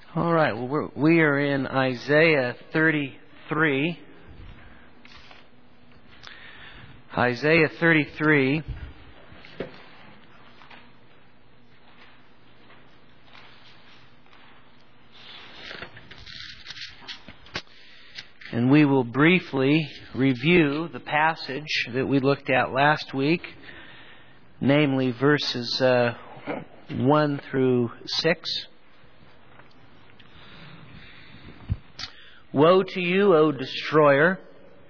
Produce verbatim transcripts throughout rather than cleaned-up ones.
All right, well, we're, we are in Isaiah thirty-three. Isaiah thirty-three. And we will briefly review the passage that we looked at last week, namely verses uh, one through six. Woe to you, O destroyer,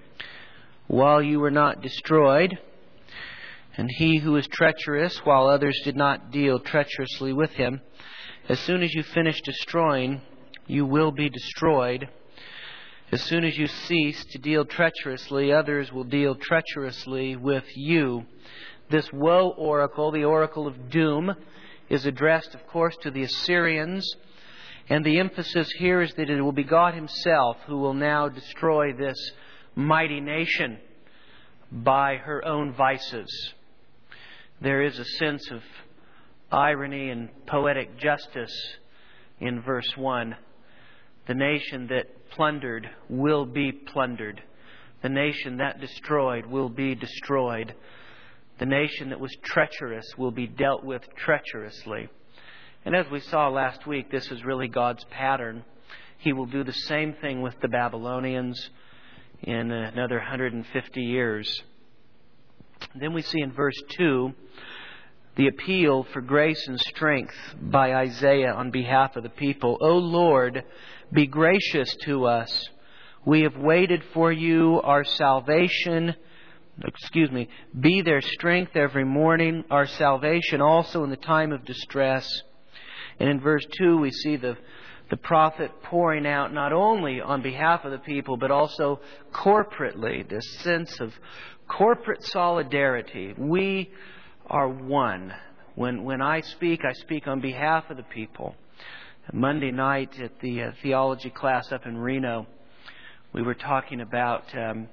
while you were not destroyed, and he who is treacherous, while others did not deal treacherously with him. As soon as you finish destroying, you will be destroyed. As soon as you cease to deal treacherously, others will deal treacherously with you. This woe oracle, the oracle of doom, is addressed, of course, to the Assyrians. And the emphasis here is that it will be God Himself who will now destroy this mighty nation by her own vices. There is a sense of irony and poetic justice in verse one. The nation that plundered will be plundered. The nation that destroyed will be destroyed. The nation that was treacherous will be dealt with treacherously. And as we saw last week, this is really God's pattern. He will do the same thing with the Babylonians in another one hundred fifty years. Then we see in verse two the appeal for grace and strength by Isaiah on behalf of the people. O Lord, be gracious to us. We have waited for you, our salvation. Excuse me. Be their strength every morning, our salvation also in the time of distress. And in verse two, we see the, the prophet pouring out not only on behalf of the people, but also corporately, this sense of corporate solidarity. We are one. When, when I speak, I speak on behalf of the people. Monday night at the uh, theology class up in Reno, we were talking about um,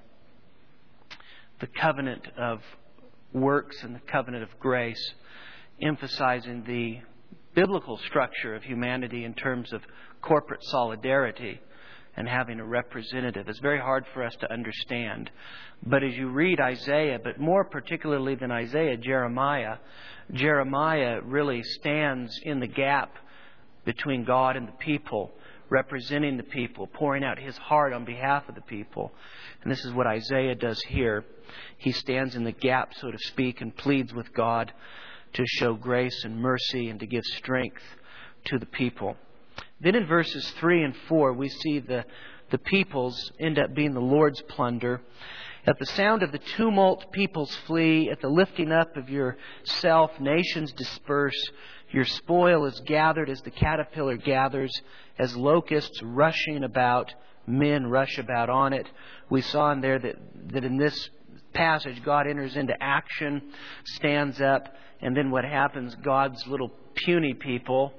the covenant of works and the covenant of grace, emphasizing the biblical structure of humanity in terms of corporate solidarity and having a representative. It's very hard for us to understand. But as you read Isaiah, but more particularly than Isaiah, Jeremiah, Jeremiah really stands in the gap between God and the people, representing the people, pouring out his heart on behalf of the people. And this is what Isaiah does here. He stands in the gap, so to speak, and pleads with God to show grace and mercy and to give strength to the people. Then in verses three and four, we see the, the peoples end up being the Lord's plunder. At the sound of the tumult, peoples flee. At the lifting up of yourself, nations disperse. Your spoil is gathered as the caterpillar gathers, as locusts rushing about, men rush about on it. We saw in there that, that in this passage, God enters into action, stands up, and then what happens, God's little puny people,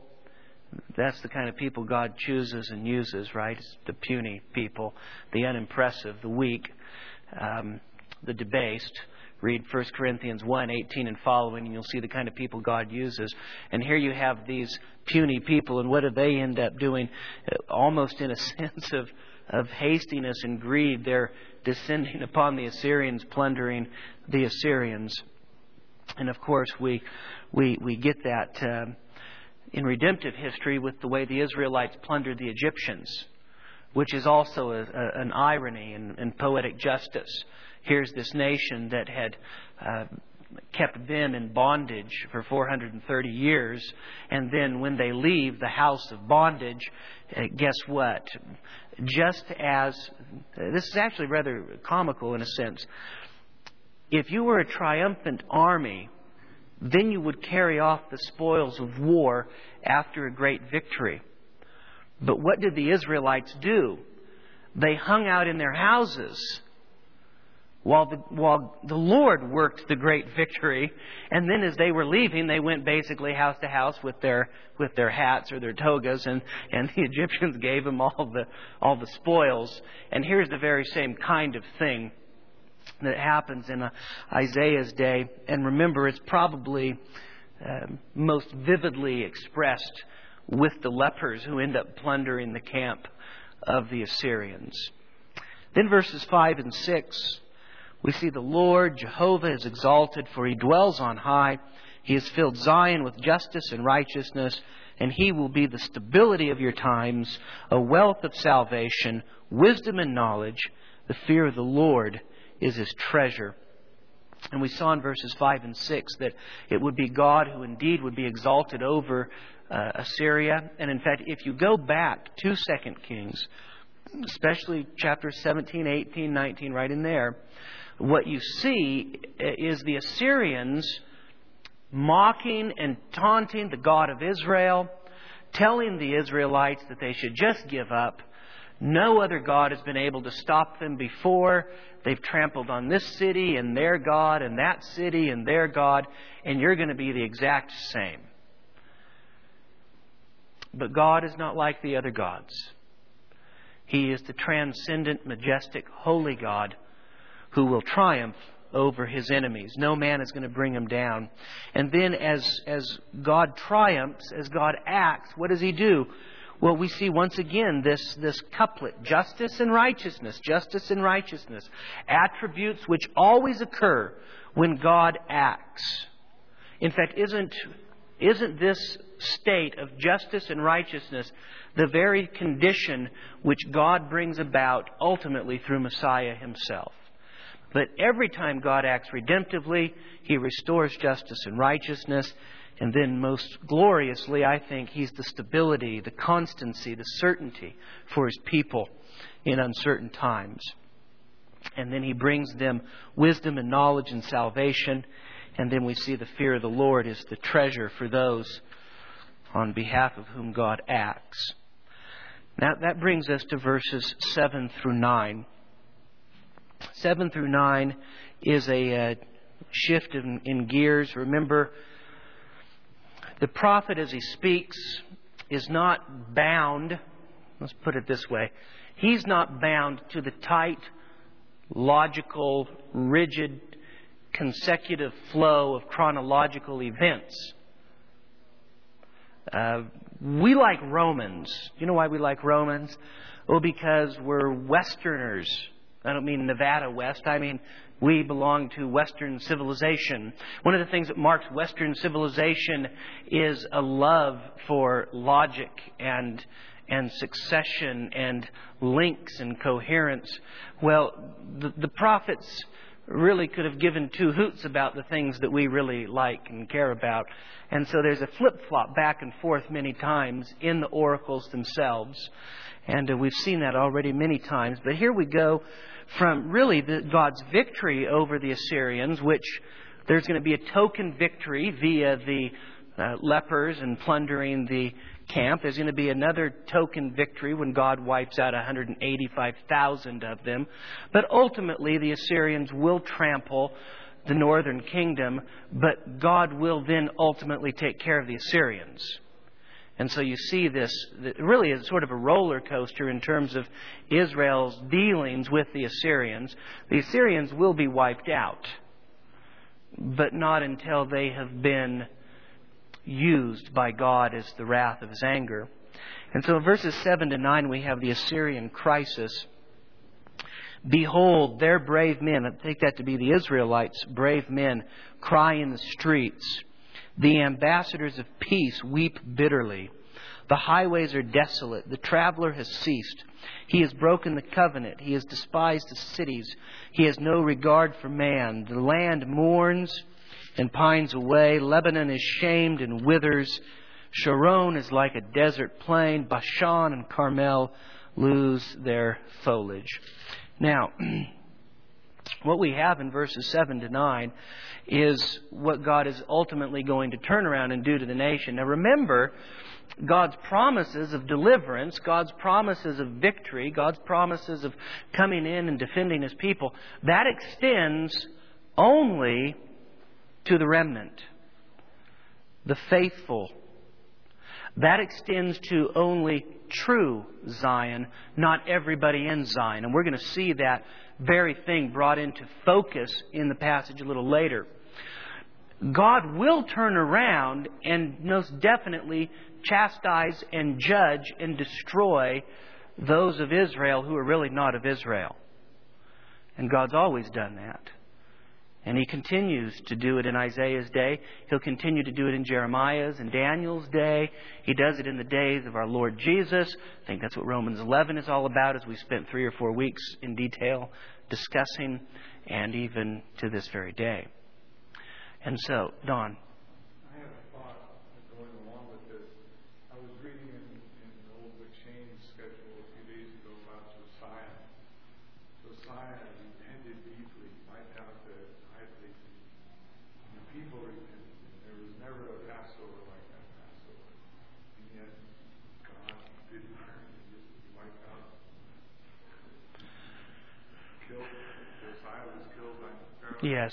that's the kind of people God chooses and uses, right? It's the puny people, the unimpressive, the weak, um, the debased. Read First Corinthians one, eighteen and following, and you'll see the kind of people God uses. And here you have these puny people, and what do they end up doing? Almost in a sense of, of hastiness and greed, they're descending upon the Assyrians, plundering the Assyrians. And of course, we we we get that uh, in redemptive history with the way the Israelites plundered the Egyptians, which is also a, a, an irony and, and poetic justice. Here's this nation that had uh, kept them in bondage for four hundred thirty years, and then when they leave the house of bondage, uh, guess what? Just as, uh, this is actually rather comical in a sense, if you were a triumphant army, then you would carry off the spoils of war after a great victory. But what did the Israelites do? They hung out in their houses while the, while the Lord worked the great victory. And then as they were leaving, they went basically house to house with their with their hats or their togas, and, and the Egyptians gave them all the all the spoils. And here's the very same kind of thing that happens in uh, Isaiah's day. And remember, it's probably uh, most vividly expressed with the lepers who end up plundering the camp of the Assyrians. Then verses five and six, we see the Lord, Jehovah, is exalted, for He dwells on high. He has filled Zion with justice and righteousness, and He will be the stability of your times, a wealth of salvation, wisdom and knowledge. The fear of the Lord is His treasure. And we saw in verses five and six that it would be God who indeed would be exalted over uh, Assyria. And in fact, if you go back to Second Kings, especially chapters seventeen, eighteen, nineteen, right in there, what you see is the Assyrians mocking and taunting the God of Israel, telling the Israelites that they should just give up. No other God has been able to stop them before. They've trampled on this city and their God, and that city and their God, and you're going to be the exact same. But God is not like the other gods. He is the transcendent, majestic, holy God who will triumph over His enemies. No man is going to bring Him down. And then as, as God triumphs, as God acts, what does He do? Well, we see once again this, this couplet, justice and righteousness, justice and righteousness, attributes which always occur when God acts. In fact, isn't, isn't this state of justice and righteousness the very condition which God brings about ultimately through Messiah Himself? But every time God acts redemptively, He restores justice and righteousness. And then most gloriously, I think, He's the stability, the constancy, the certainty for His people in uncertain times. And then He brings them wisdom and knowledge and salvation. And then we see the fear of the Lord is the treasure for those on behalf of whom God acts. Now that brings us to verses seven through nine. seven through nine is a uh, shift in, in gears. Remember, the prophet, as he speaks, is not bound, let's put it this way, he's not bound to the tight, logical, rigid, consecutive flow of chronological events. Uh, we like Romans. You know why we like Romans? Oh, because we're Westerners. I don't mean Nevada West. I mean we belong to Western civilization. One of the things that marks Western civilization is a love for logic and and succession and links and coherence. Well, the, the prophets really could have given two hoots about the things that we really like and care about. And so there's a flip-flop back and forth many times in the oracles themselves. And uh, we've seen that already many times. But here we go from really the, God's victory over the Assyrians, which there's going to be a token victory via the uh, lepers and plundering the camp. There's going to be another token victory when God wipes out one hundred eighty-five thousand of them. But ultimately, the Assyrians will trample the northern kingdom, but God will then ultimately take care of the Assyrians. And so you see this, really is sort of a roller coaster in terms of Israel's dealings with the Assyrians. The Assyrians will be wiped out, but not until they have been used by God as the wrath of His anger. And so in verses seven to nine we have the Assyrian crisis. Behold, their brave men, I take that to be the Israelites' brave men, cry in the streets. The ambassadors of peace weep bitterly. The highways are desolate. The traveler has ceased. He has broken the covenant. He has despised the cities. He has no regard for man. The land mourns and pines away. Lebanon is shamed and withers. Sharon is like a desert plain. Bashan and Carmel lose their foliage. Now, what we have in verses seven to nine is what God is ultimately going to turn around and do to the nation. Now remember, God's promises of deliverance, God's promises of victory, God's promises of coming in and defending His people, that extends only to the remnant, the faithful. That extends to only true Zion, not everybody in Zion. And we're going to see that very thing brought into focus in the passage a little later. God will turn around and most definitely chastise and judge and destroy those of Israel who are really not of Israel. And God's always done that. And He continues to do it in Isaiah's day. He'll continue to do it in Jeremiah's and Daniel's day. He does it in the days of our Lord Jesus. I think that's what Romans eleven is all about, as we spent three or four weeks in detail discussing, and even to this very day. And so, Don. I have a thought going along with this. I was reading in, in the old McShane's schedule a few days ago about Josiah. Josiah repented deeply, wiped out the high priest, and the people repented. There was never a Passover like that Passover. And yet, God didn't turn and just wiped out. Killed. Josiah was killed by Pharaoh. Yes.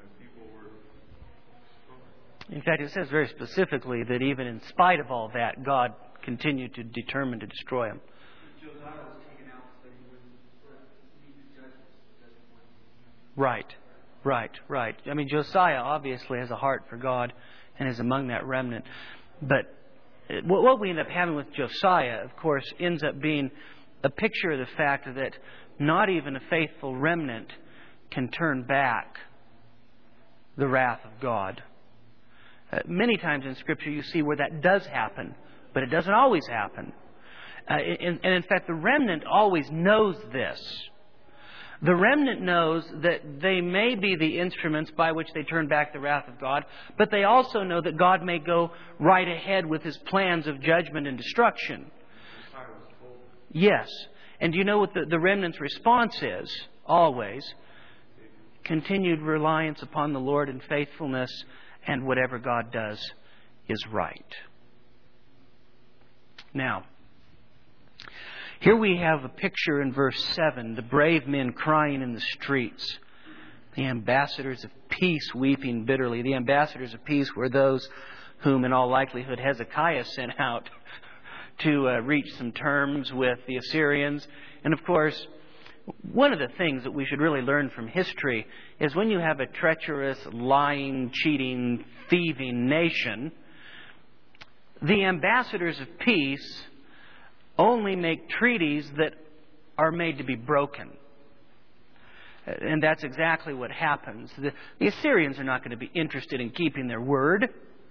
In fact, it says very specifically that even in spite of all that, God continued to determine to destroy him. Josiah was taken out so he wouldn't meet the judgments. Right, right, right. I mean, Josiah obviously has a heart for God and is among that remnant. But what we end up having with Josiah, of course, ends up being a picture of the fact that not even a faithful remnant can turn back the wrath of God. Uh, many times in Scripture you see where that does happen, but it doesn't always happen. Uh, and, and in fact, the remnant always knows this. The remnant knows that they may be the instruments by which they turn back the wrath of God, but they also know that God may go right ahead with His plans of judgment and destruction. Yes. And do you know what the, the remnant's response is? Always. Continued reliance upon the Lord and faithfulness, and whatever God does is right. Now, here we have a picture in verse seven, the brave men crying in the streets, the ambassadors of peace weeping bitterly. The ambassadors of peace were those whom, in all likelihood, Hezekiah sent out to uh, reach some terms with the Assyrians. And of course, one of the things that we should really learn from history is when you have a treacherous, lying, cheating, thieving nation, the ambassadors of peace only make treaties that are made to be broken. And that's exactly what happens. The, the Assyrians are not going to be interested in keeping their word.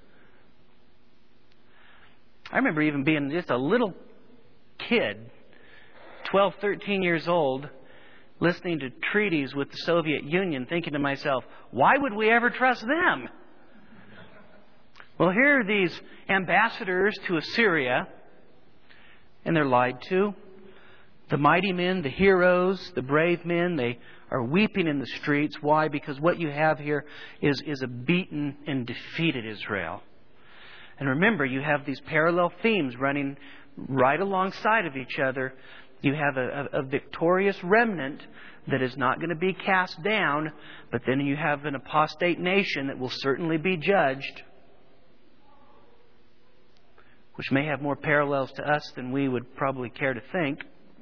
I remember even being just a little kid, twelve, thirteen years old, listening to treaties with the Soviet Union, thinking to myself, why would we ever trust them? Well, here are these ambassadors to Assyria, and they're lied to. The mighty men, the heroes, the brave men, they are weeping in the streets. Why? Because what you have here is, is a beaten and defeated Israel. And remember, you have these parallel themes running right alongside of each other. You have a, a, a victorious remnant that is not going to be cast down, but then you have an apostate nation that will certainly be judged, which may have more parallels to us than we would probably care to think.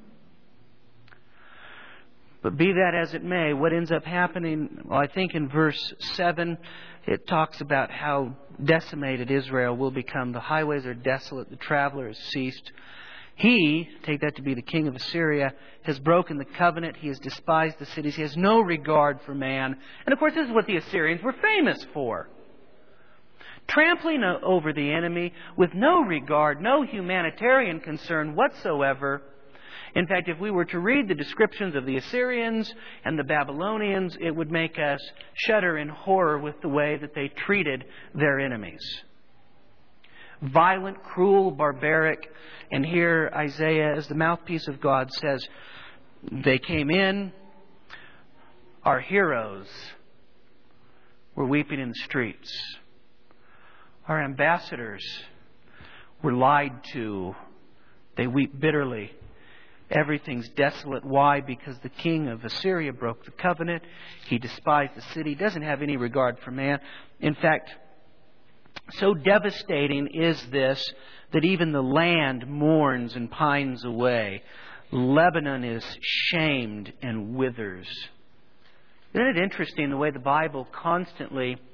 But be that as it may, what ends up happening, well, I think in verse seven, it talks about how decimated Israel will become. The highways are desolate, the traveler has ceased. He, take that to be the king of Assyria, has broken the covenant. He has despised the cities. He has no regard for man. And of course, this is what the Assyrians were famous for. Trampling over the enemy with no regard, no humanitarian concern whatsoever. In fact, if we were to read the descriptions of the Assyrians and the Babylonians, it would make us shudder in horror with the way that they treated their enemies. Violent, cruel, barbaric. And here Isaiah, as the mouthpiece of God, says, they came in, our heroes were weeping in the streets. Our ambassadors were lied to. They weep bitterly. Everything's desolate. Why? Because the king of Assyria broke the covenant. He despised the city. Doesn't have any regard for man. In fact, so devastating is this that even the land mourns and pines away. Lebanon is shamed and withers. Isn't it interesting the way the Bible constantly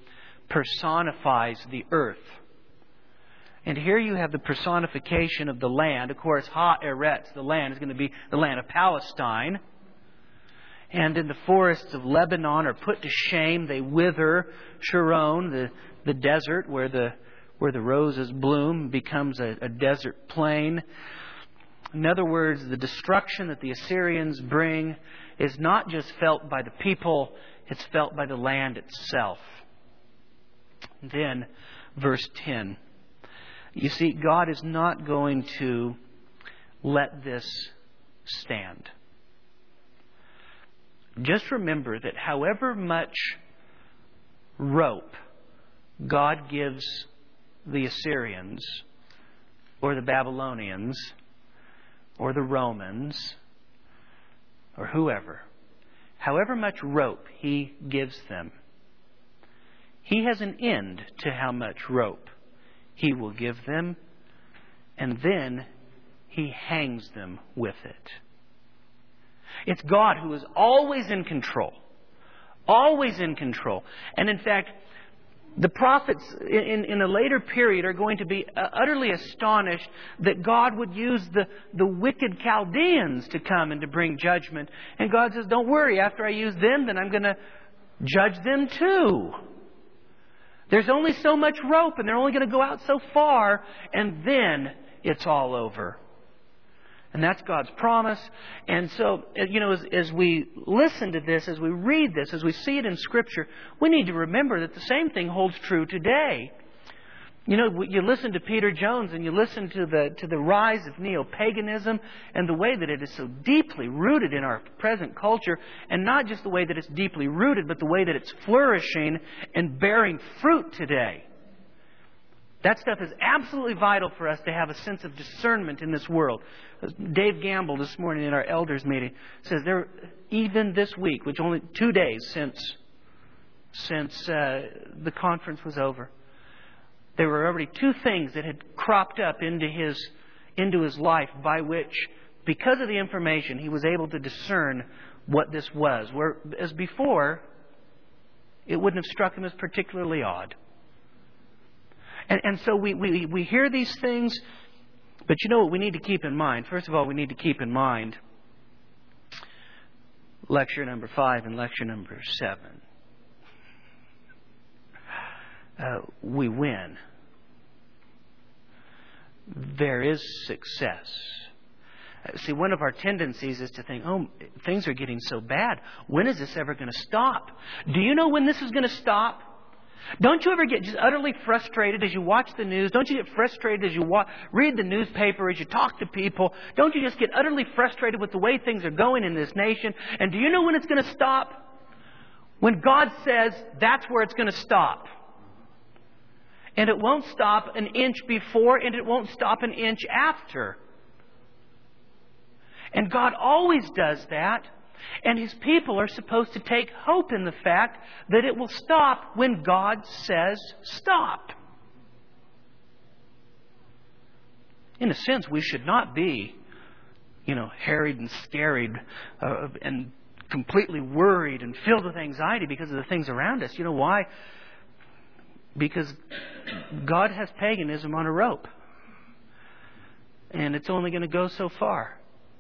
personifies the earth. And here you have the personification of the land. Of course, Ha-Eretz, the land, is going to be the land of Palestine. And in the forests of Lebanon are put to shame. They wither. Sharon, the, the desert where the where the roses bloom, becomes a, a desert plain. In other words, the destruction that the Assyrians bring is not just felt by the people, it's felt by the land itself. Then, verse ten. You see, God is not going to let this stand. Just remember that however much rope God gives the Assyrians, or the Babylonians, or the Romans, or whoever, however much rope He gives them, He has an end to how much rope He will give them, and then He hangs them with it. It's God who is always in control. Always in control. And in fact, the prophets in, in a later period are going to be utterly astonished that God would use the, the wicked Chaldeans to come and to bring judgment. And God says, don't worry, after I use them, then I'm going to judge them too. There's only so much rope, and they're only going to go out so far, and then it's all over. And that's God's promise. And so, you know, as, as we listen to this, as we read this, as we see it in Scripture, we need to remember that the same thing holds true today. You know, you listen to Peter Jones and you listen to the to the rise of neo-paganism and the way that it is so deeply rooted in our present culture, and not just the way that it's deeply rooted, but the way that it's flourishing and bearing fruit today. That stuff is absolutely vital for us to have a sense of discernment in this world. Dave Gamble this morning in our elders meeting says there, even this week, which only two days since since uh, the conference was over, there were already two things that had cropped up into his into his life by which, because of the information, he was able to discern what this was. Whereas before, it wouldn't have struck him as particularly odd. And, and so we, we, we hear these things, but you know what we need to keep in mind? First of all, we need to keep in mind lecture number five and lecture number seven. Uh, we win. There is success. Uh, see, one of our tendencies is to think, oh, things are getting so bad. When is this ever going to stop? Do you know when this is going to stop? Don't you ever get just utterly frustrated as you watch the news? Don't you get frustrated as you wa- read the newspaper, as you talk to people? Don't you just get utterly frustrated with the way things are going in this nation? And do you know when it's going to stop? When God says that's where it's going to stop. And it won't stop an inch before, and it won't stop an inch after. And God always does that. And His people are supposed to take hope in the fact that it will stop when God says stop. In a sense, we should not be, you know, harried and scared uh, and completely worried and filled with anxiety because of the things around us. You know why? Because God has paganism on a rope. And it's only going to go so far.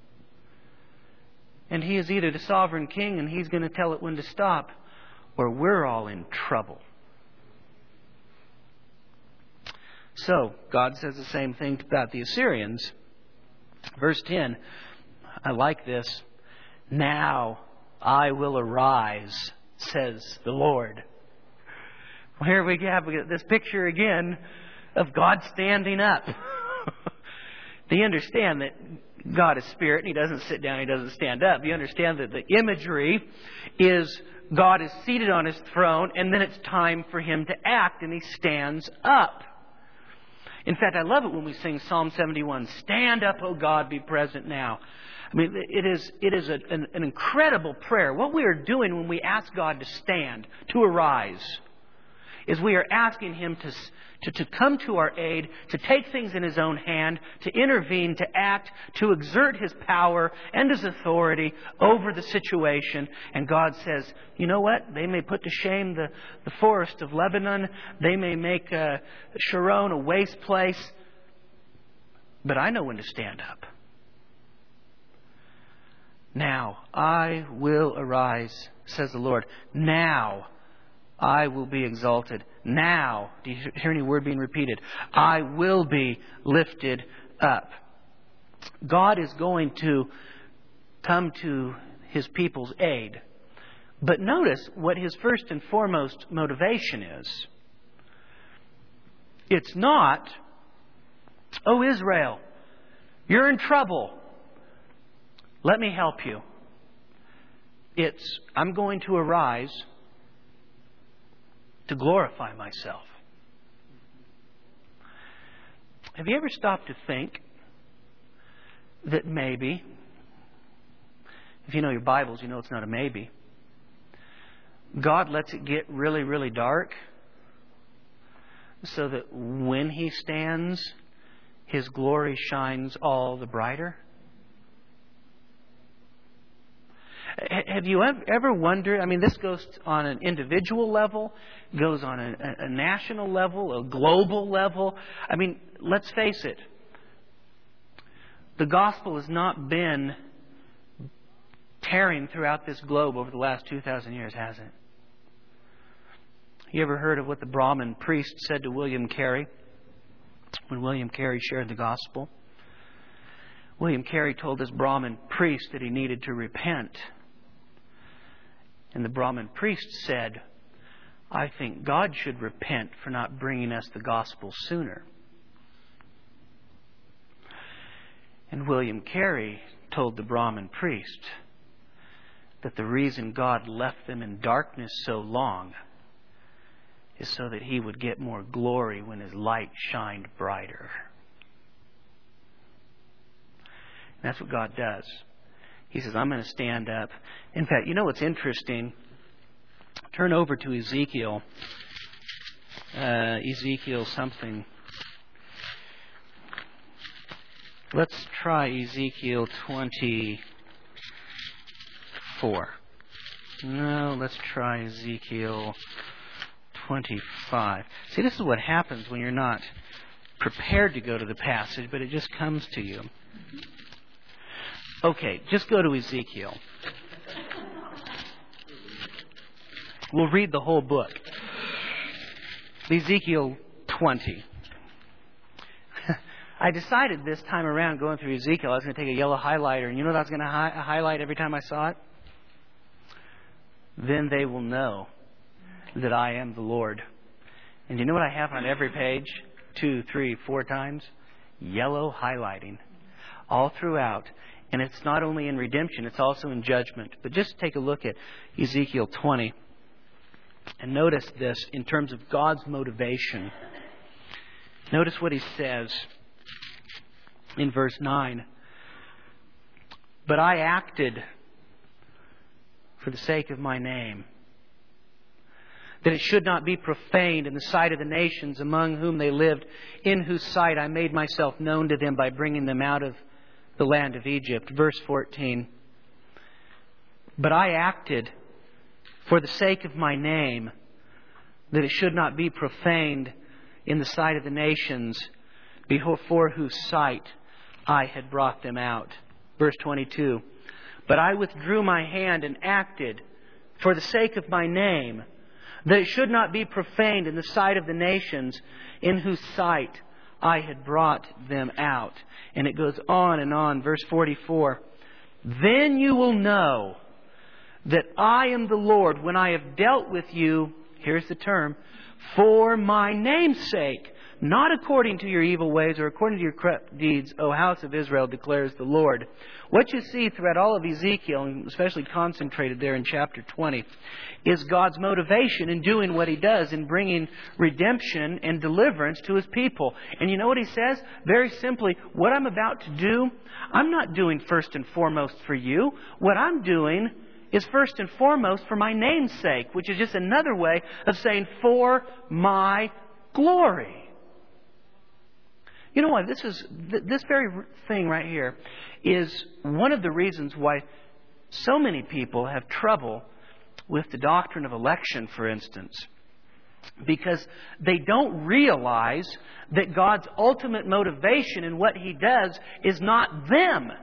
And He is either the sovereign king and He's going to tell it when to stop, or we're all in trouble. So, God says the same thing about the Assyrians. Verse ten, I like this. Now I will arise, says the Lord. Well, here we have this picture again of God standing up. Do you understand that God is spirit and He doesn't sit down, He doesn't stand up? You understand that the imagery is God is seated on His throne, and then it's time for Him to act, and He stands up. In fact, I love it when we sing Psalm seventy-one, stand up, O God, be present now. I mean, it is it is a, an, an incredible prayer. What we are doing when we ask God to stand, to arise, is we are asking Him to, to, to come to our aid, to take things in His own hand, to intervene, to act, to exert His power and His authority over the situation. And God says, you know what? They may put to shame the, the forest of Lebanon. They may make uh, Sharon a waste place. But I know when to stand up. Now I will arise, says the Lord. Now I will be exalted. Now, do you hear any word being repeated? I will be lifted up. God is going to come to His people's aid. But notice what His first and foremost motivation is. It's not, oh Israel, you're in trouble. Let me help you. It's, I'm going to arise to glorify myself. Have you ever stopped to think that maybe, if you know your Bibles, you know it's not a maybe, God lets it get really, really dark so that when He stands, His glory shines all the brighter? Have you ever wondered, I mean, this goes on an individual level, goes on a, a national level, a global level. I mean, let's face it. The gospel has not been tearing throughout this globe over the last two thousand years, has it? You ever heard of what the Brahmin priest said to William Carey when William Carey shared the gospel? William Carey told this Brahmin priest that he needed to repent. And the Brahmin priest said, I think God should repent for not bringing us the gospel sooner. And William Carey told the Brahmin priest that the reason God left them in darkness so long is so that He would get more glory when His light shined brighter. And that's what God does. He says, I'm going to stand up. In fact, you know what's interesting? Turn over to Ezekiel. Uh, Ezekiel something. Let's try Ezekiel twenty-four. No, let's try Ezekiel twenty-five. See, this is what happens when you're not prepared to go to the passage, but it just comes to you. Okay, just go to Ezekiel. We'll read the whole book. Ezekiel twenty. I decided this time around going through Ezekiel, I was going to take a yellow highlighter, and you know what I was going to hi- highlight every time I saw it? Then they will know that I am the Lord. And you know what I have on every page? Two, three, four times? Yellow highlighting. All throughout. And it's not only in redemption, it's also in judgment. But just take a look at Ezekiel twenty. And notice this in terms of God's motivation. Notice what He says in verse nine. But I acted for the sake of my name, that it should not be profaned in the sight of the nations among whom they lived, in whose sight I made myself known to them by bringing them out of the land of Egypt. Verse fourteen. But I acted for the sake of my name, that it should not be profaned in the sight of the nations, before whose sight I had brought them out. Verse twenty-two. But I withdrew my hand and acted for the sake of my name, that it should not be profaned in the sight of the nations, in whose sight I had brought them out. And it goes on and on. Verse forty-four. Then you will know that I am the Lord when I have dealt with you, here's the term, for my name's sake, not according to your evil ways or according to your corrupt deeds, O house of Israel, declares the Lord. What you see throughout all of Ezekiel, and especially concentrated there in chapter twenty, is God's motivation in doing what He does, in bringing redemption and deliverance to His people. And you know what He says? Very simply, what I'm about to do, I'm not doing first and foremost for you. What I'm doing is first and foremost for my name's sake, which is just another way of saying for my glory. You know what? This is this very thing right here is one of the reasons why so many people have trouble with the doctrine of election, for instance. Because they don't realize that God's ultimate motivation in what He does is not them.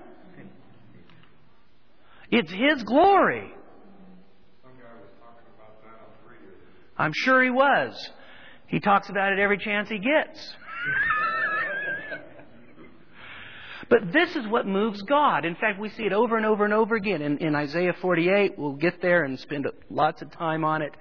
It's His glory. Some guy was talking about that on the radio. I'm sure he was. He talks about it every chance he gets. But this is what moves God. In fact, we see it over and over and over again. In, in Isaiah forty-eight, we'll get there and spend lots of time on it.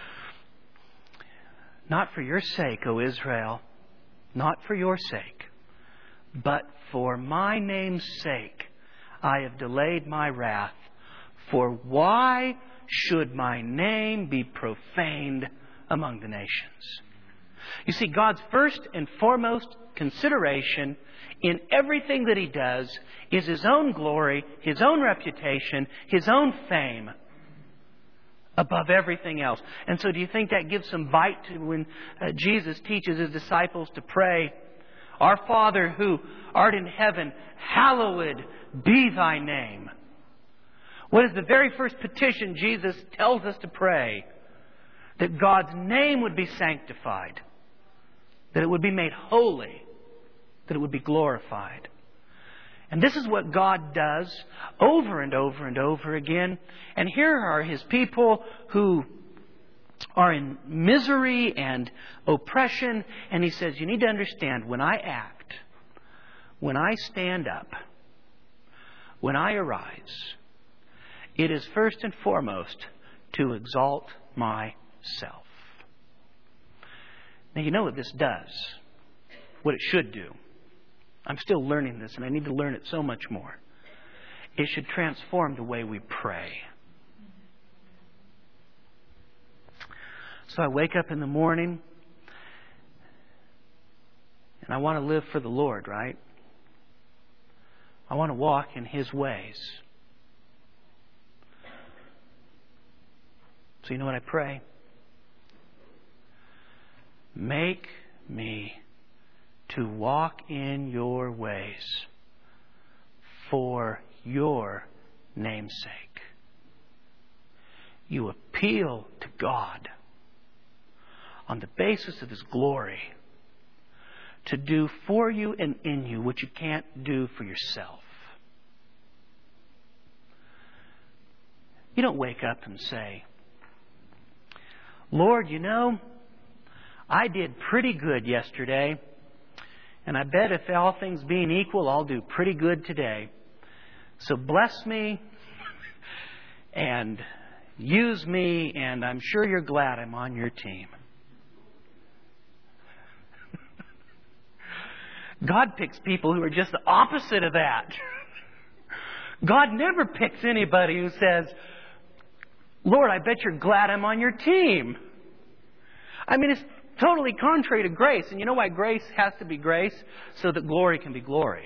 Not for your sake, O Israel, not for your sake, but for my name's sake, I have delayed my wrath. For why should my name be profaned among the nations? You see, God's first and foremost consideration in everything that He does is His own glory, His own reputation, His own fame above everything else. And so do you think that gives some bite to when uh, Jesus teaches His disciples to pray, Our Father who art in heaven, hallowed be Thy name. What is the very first petition Jesus tells us to pray? That God's name would be sanctified. That it would be made holy. That it would be glorified. And this is what God does over and over and over again. And here are His people who are in misery and oppression. And He says, you need to understand, when I act, when I stand up, when I arise, it is first and foremost to exalt myself. Now you know what this does. What it should do. I'm still learning this, and I need to learn it so much more. It should transform the way we pray. So I wake up in the morning, and I want to live for the Lord, right? I want to walk in His ways. So you know what I pray? Make me to walk in your ways for your name's sake. You appeal to God on the basis of His glory to do for you and in you what you can't do for yourself. You don't wake up and say, Lord, you know, I did pretty good yesterday. And I bet if all things being equal, I'll do pretty good today. So bless me and use me, and I'm sure you're glad I'm on your team. God picks people who are just the opposite of that. God never picks anybody who says, Lord, I bet you're glad I'm on your team. I mean, it's totally contrary to grace. And you know why grace has to be grace? So that glory can be glory.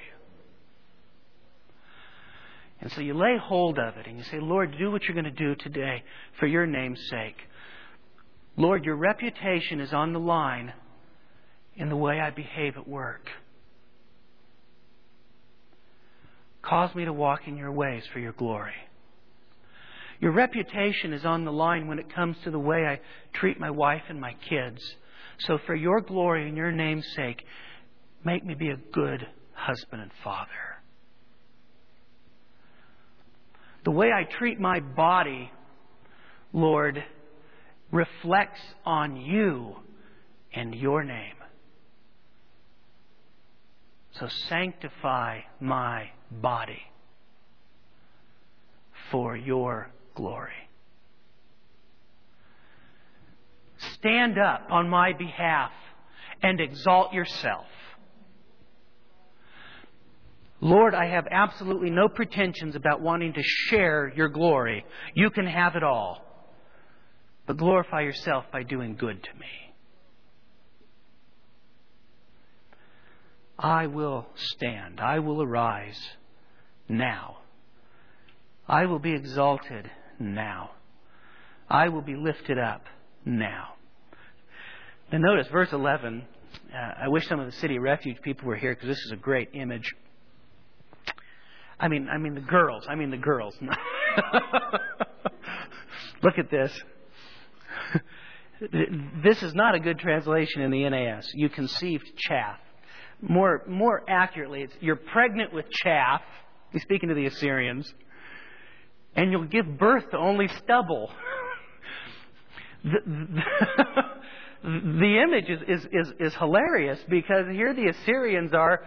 And so you lay hold of it and you say, Lord, do what you're going to do today for your name's sake. Lord, your reputation is on the line in the way I behave at work. Cause me to walk in your ways for your glory. Your reputation is on the line when it comes to the way I treat my wife and my kids. So for your glory and your name's sake, make me be a good husband and father. The way I treat my body, Lord, reflects on you and your name. So sanctify my body for your glory. Stand up on my behalf and exalt yourself. Lord, I have absolutely no pretensions about wanting to share your glory. You can have it all. But glorify yourself by doing good to me. I will stand. I will arise now. I will be exalted now. I will be lifted up now. Now notice verse eleven. Uh, I wish some of the City of Refuge people were here because this is a great image. I mean, I mean the girls. I mean the girls. Look at this. This is not a good translation in the N A S. You conceived chaff. More, more accurately, it's you're pregnant with chaff. He's speaking to the Assyrians. And you'll give birth to only stubble. The, the, the image is, is, is, is hilarious because here the Assyrians are...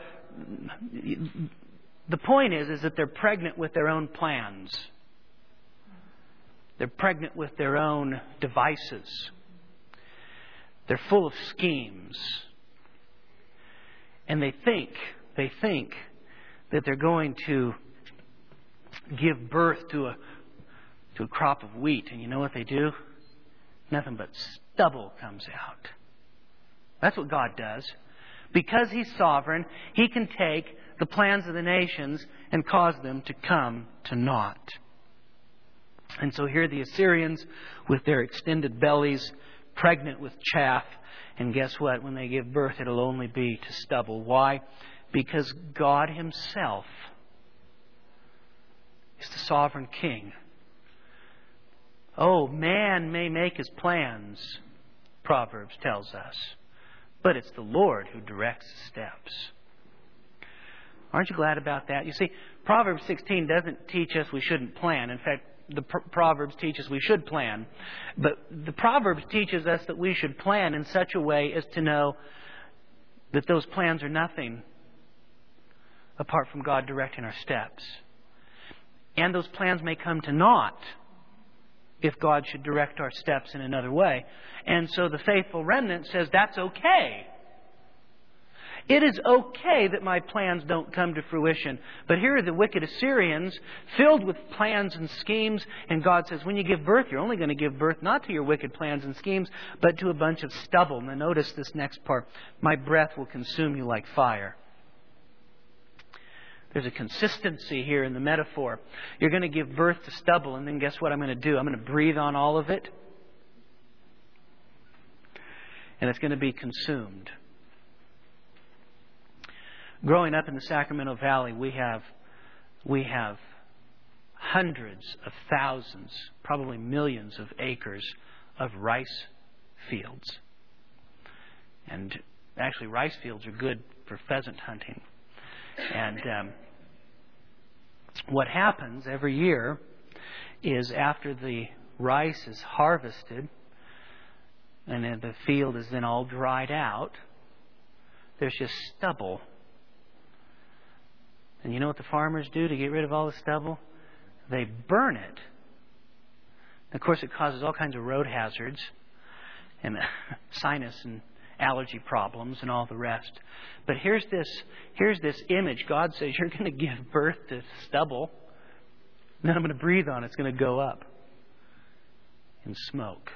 The point is, is that they're pregnant with their own plans. They're pregnant with their own devices. They're full of schemes. And they think, they think that they're going to give birth to a to a crop of wheat. And you know what they do? Nothing but stubble comes out. That's what God does. Because He's sovereign, He can take the plans of the nations and cause them to come to naught. And so here the Assyrians, with their extended bellies, pregnant with chaff, and guess what? When they give birth, it'll only be to stubble. Why? Because God Himself is the sovereign King. Oh, man may make his plans, Proverbs tells us, but it's the Lord who directs the steps. Aren't you glad about that? You see, Proverbs sixteen doesn't teach us we shouldn't plan. In fact, the Proverbs teach us we should plan. But the Proverbs teaches us that we should plan in such a way as to know that those plans are nothing apart from God directing our steps. And those plans may come to naught if God should direct our steps in another way. And so the faithful remnant says that's okay. It is okay that my plans don't come to fruition. But here are the wicked Assyrians filled with plans and schemes. And God says, when you give birth, you're only going to give birth not to your wicked plans and schemes, but to a bunch of stubble. Now notice this next part. My breath will consume you like fire. There's a consistency here in the metaphor. You're going to give birth to stubble, and then guess what I'm going to do? I'm going to breathe on all of it. And it's going to be consumed. Growing up in the Sacramento Valley, we have we have hundreds of thousands, probably millions of acres of rice fields. And actually, rice fields are good for pheasant hunting. And um, what happens every year is after the rice is harvested and then the field is then all dried out, there's just stubble. And you know what the farmers do to get rid of all the stubble? They burn it. Of course, it causes all kinds of road hazards and sinus and allergy problems and all the rest. But here's this, here's this image. God says you're going to give birth to stubble. And then I'm going to breathe on it. It's going to go up in smoke.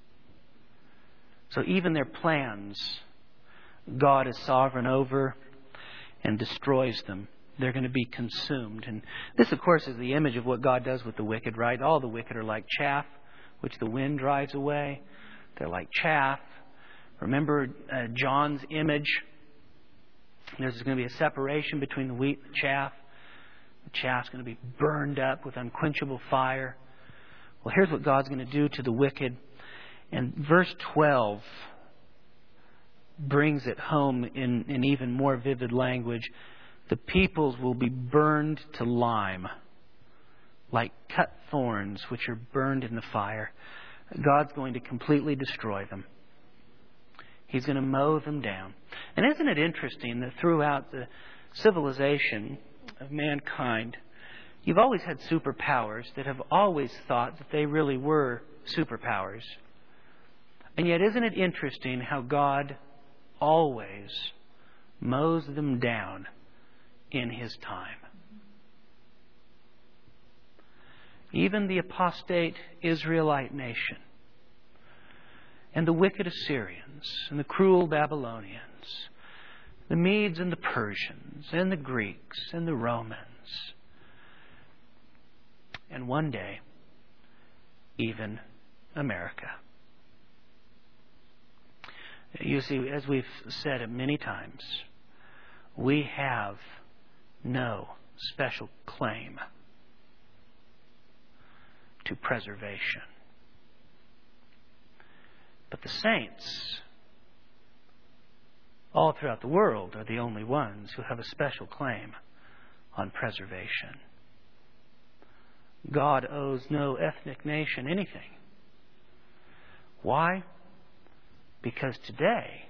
So even their plans, God is sovereign over and destroys them. They're going to be consumed. And this, of course, is the image of what God does with the wicked, right? All the wicked are like chaff, which the wind drives away. They're like chaff. Remember uh, John's image? There's going to be a separation between the wheat and the chaff. The chaff's going to be burned up with unquenchable fire. Well, here's what God's going to do to the wicked. And verse twelve brings it home in, in even more vivid language. The peoples will be burned to lime, like cut thorns which are burned in the fire. God's going to completely destroy them. He's going to mow them down. And isn't it interesting that throughout the civilization of mankind, you've always had superpowers that have always thought that they really were superpowers. And yet isn't it interesting how God always mows them down in His time? Even the apostate Israelite nation, and the wicked Assyrians, and the cruel Babylonians, the Medes and the Persians, and the Greeks, and the Romans. And one day, even America. You see, as we've said it many times, we have no special claim to preservation. But the saints all throughout the world are the only ones who have a special claim on preservation. God owes no ethnic nation anything. Why? Because today,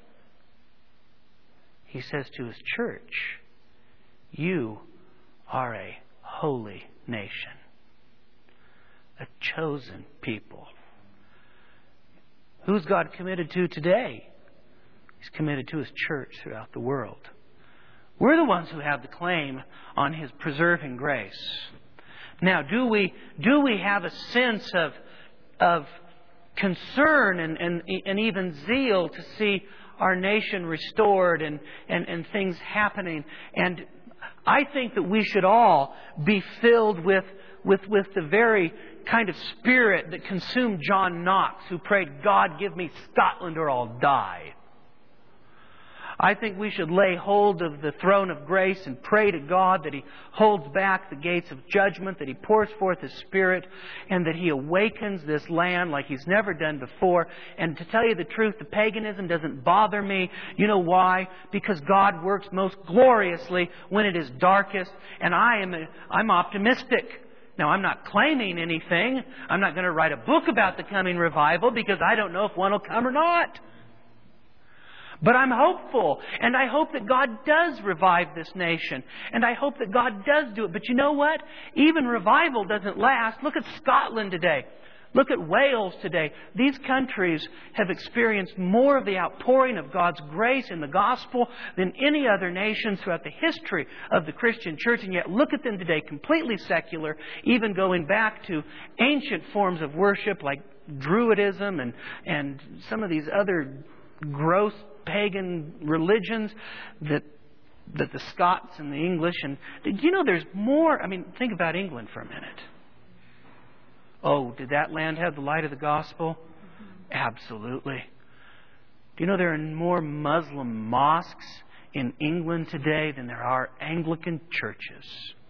He says to His church, you are a holy nation, a chosen people. Who's God committed to today? He's committed to His church throughout the world. We're the ones who have the claim on His preserving grace. Now, do we do we have a sense of of concern and, and, and even zeal to see our nation restored and, and, and things happening? And I think that we should all be filled with, with, with the very kind of spirit that consumed John Knox, who prayed, God, give me Scotland or I'll die. I think we should lay hold of the throne of grace and pray to God that He holds back the gates of judgment, that He pours forth His Spirit, and that He awakens this land like He's never done before. And to tell you the truth, the paganism doesn't bother me. You know why? Because God works most gloriously when it is darkest, and I am I'm optimistic. Now, I'm not claiming anything. I'm not going to write a book about the coming revival because I don't know if one will come or not. But I'm hopeful, and I hope that God does revive this nation, and I hope that God does do it. But you know what? Even revival doesn't last. Look at Scotland today. Look at Wales today. These countries have experienced more of the outpouring of God's grace in the gospel than any other nation throughout the history of the Christian church. And yet look at them today, completely secular, even going back to ancient forms of worship like Druidism and, and some of these other gross pagan religions that that the Scots and the English. And do you know there's more? I mean, think about England for a minute. Oh, did that land have the light of the gospel? Absolutely. Do you know there are more Muslim mosques in England today than there are Anglican churches?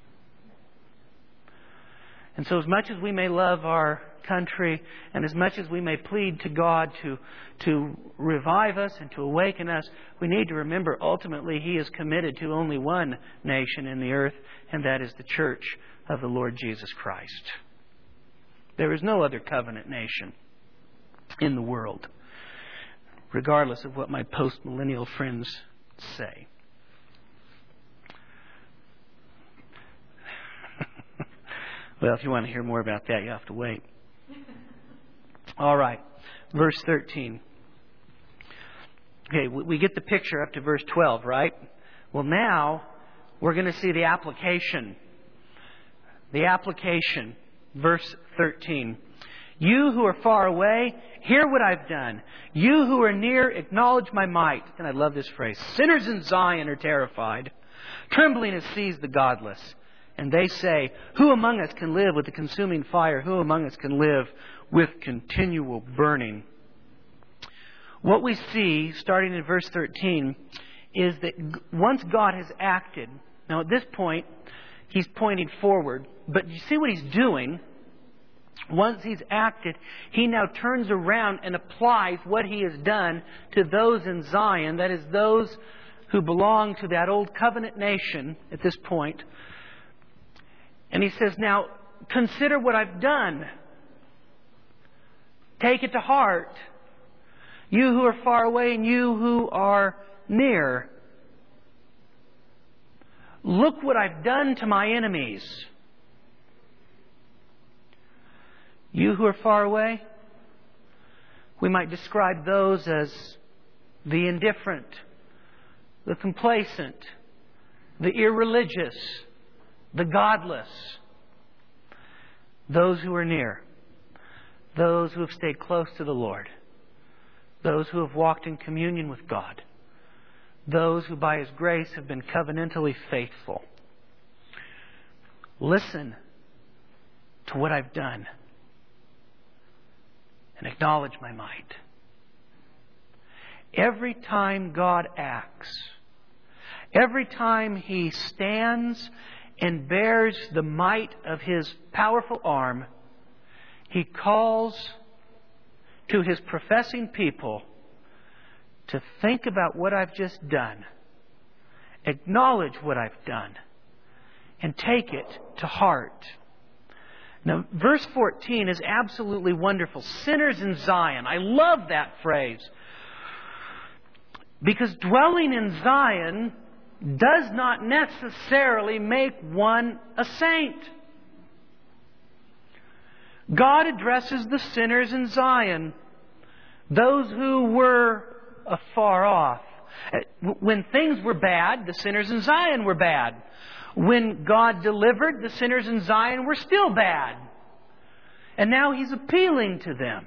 And so as much as we may love our country and as much as we may plead to God to, to revive us and to awaken us, we need to remember ultimately He is committed to only one nation in the earth, and that is the church of the Lord Jesus Christ. There is no other covenant nation in the world, regardless of what my post-millennial friends say. Well, if you want to hear more about that, you have to wait. All right. Verse thirteen. Okay, we get the picture up to verse twelve, right? Well, now we're going to see the application. The application. Verse thirteen. You who are far away, hear what I've done. You who are near, acknowledge my might. And I love this phrase. Sinners in Zion are terrified. Trembling has seized the godless. And they say, who among us can live with the consuming fire? Who among us can live with continual burning? What we see, starting in verse thirteen, is that once God has acted, now at this point, He's pointing forward, but you see what He's doing? Once He's acted, He now turns around and applies what He has done to those in Zion, that is, those who belong to that old covenant nation at this point. And He says, now, consider what I've done. Take it to heart. You who are far away and you who are near. Look what I've done to my enemies. You who are far away, we might describe those as the indifferent, the complacent, the irreligious, the godless. Those who are near. Those who have stayed close to the Lord. Those who have walked in communion with God. Those who by His grace have been covenantally faithful. Listen to what I've done. and acknowledge my might. Every time God acts, every time He stands and bears the might of His powerful arm, He calls to His professing people to think about what I've just done, acknowledge what I've done, and take it to heart. Now, verse fourteen is absolutely wonderful. Sinners in Zion. I love that phrase. Because dwelling in Zion does not necessarily make one a saint. God addresses the sinners in Zion, those who were afar off. When things were bad, the sinners in Zion were bad. When God delivered, the sinners in Zion were still bad. And now He's appealing to them.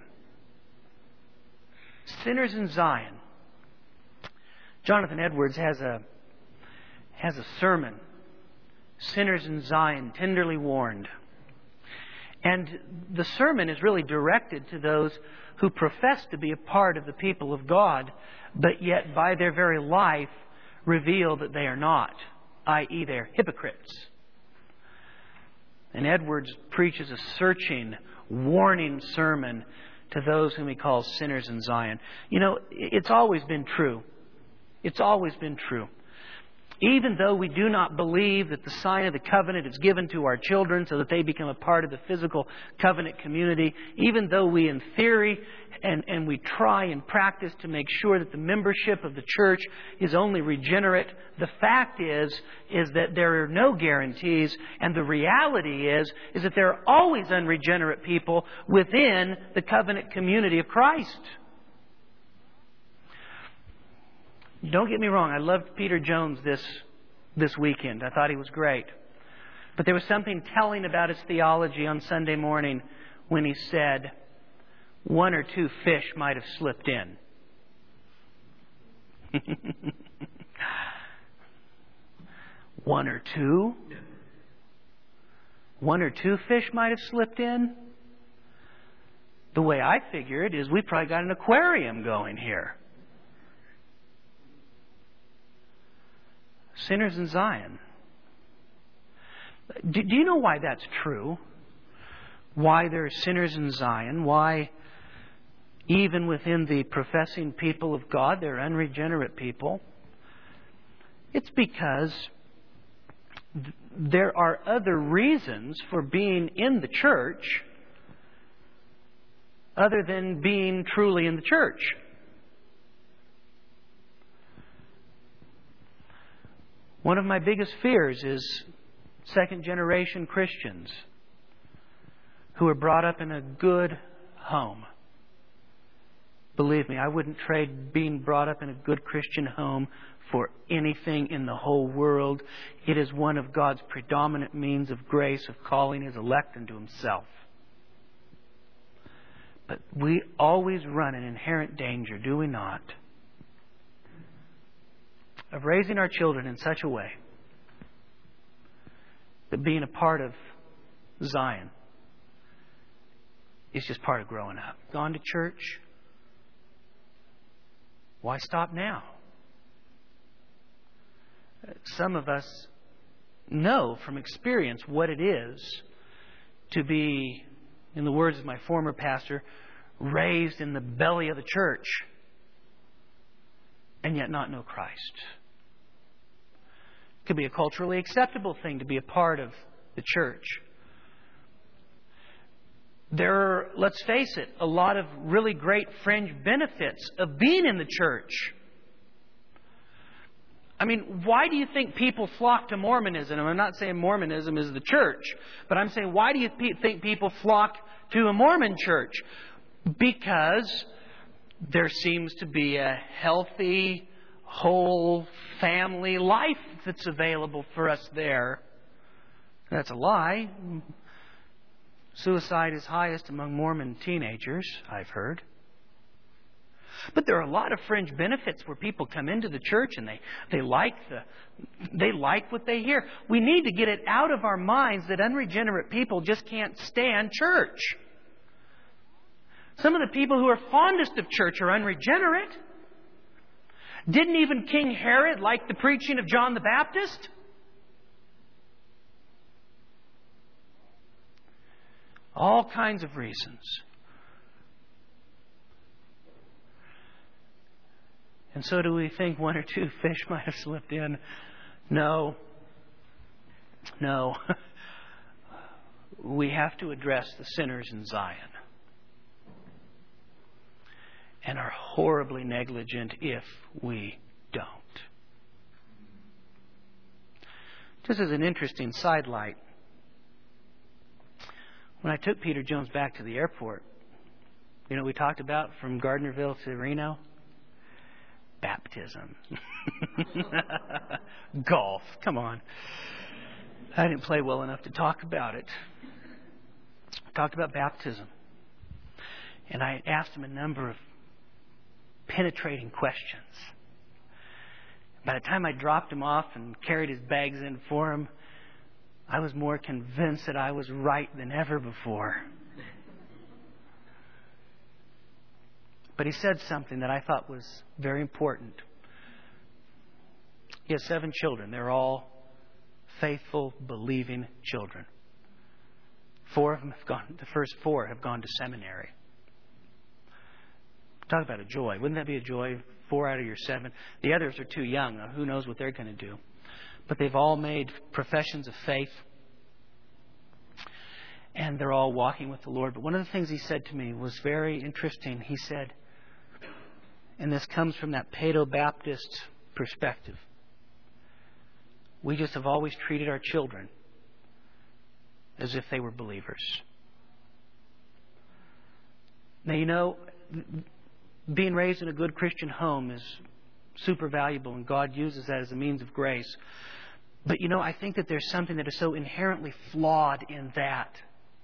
Sinners in Zion. Jonathan Edwards has a has a sermon, Sinners in Zion, Tenderly Warned. And the sermon is really directed to those who profess to be a part of the people of God, but yet by their very life reveal that they are not, that is they're hypocrites. And Edwards preaches a searching, warning sermon to those whom he calls sinners in Zion. You know, it's always been true. It's always been true. Even though we do not believe that the sign of the covenant is given to our children so that they become a part of the physical covenant community, even though we in theory and, and we try and practice to make sure that the membership of the church is only regenerate, the fact is, is that there are no guarantees, and the reality is, is that there are always unregenerate people within the covenant community of Christ. Don't get me wrong, I loved Peter Jones this this weekend. I thought he was great. But there was something telling about his theology on Sunday morning when he said one or two fish might have slipped in. One or two? One or two fish might have slipped in? The way I figure it is we probably got an aquarium going here. Sinners in Zion. Do, do you know why that's true? Why there are sinners in Zion? Why even within the professing people of God there are unregenerate people? It's because th- there are other reasons for being in the church other than being truly in the church. One of my biggest fears is second generation Christians who are brought up in a good home. Believe me, I wouldn't trade being brought up in a good Christian home for anything in the whole world. It is one of God's predominant means of grace of calling His elect unto Himself. But we always run an inherent danger, do we not? Of raising our children in such a way that being a part of Zion is just part of growing up. Gone to church? Why stop now? Some of us know from experience what it is to be, in the words of my former pastor, raised in the belly of the church and yet not know Christ. It could be a culturally acceptable thing to be a part of the church. There are, let's face it, a lot of really great fringe benefits of being in the church. I mean, why do you think people flock to Mormonism? I'm not saying Mormonism is the church, but I'm saying why do you pe- think people flock to a Mormon church? Because there seems to be a healthy, whole family life that's available for us there. That's a lie. Suicide is highest among Mormon teenagers, I've heard. But there are a lot of fringe benefits where people come into the church and they, they like the they like what they hear. We need to get it out of our minds that unregenerate people just can't stand church. Some of the people who are fondest of church are unregenerate. Didn't even King Herod like the preaching of John the Baptist? All kinds of reasons. And so do we think one or two fish might have slipped in? No. No. We have to address the sinners in Zion. And are horribly negligent if we don't. Just as an interesting sidelight, when I took Peter Jones back to the airport, you know, we talked about from Gardnerville to Reno? Baptism. Golf. Come on. I didn't play well enough to talk about it. I talked about baptism. And I asked him a number of penetrating questions. By the time I dropped him off and carried his bags in for him, I was more convinced that I was right than ever before. But he said something that I thought was very important. He has seven children. They're all faithful, believing children. Four of them have gone, the first four have gone to seminary. Talk about a joy. Wouldn't that be a joy? Four out of your seven. The others are too young. Now, who knows what they're going to do? But they've all made professions of faith. And they're all walking with the Lord. But one of the things he said to me was very interesting. He said, and this comes from that Paedo-Baptist perspective, we just have always treated our children as if they were believers. Now, you know, being raised in a good Christian home is super valuable, and God uses that as a means of grace. But, you know, I think that there's something that is so inherently flawed in that.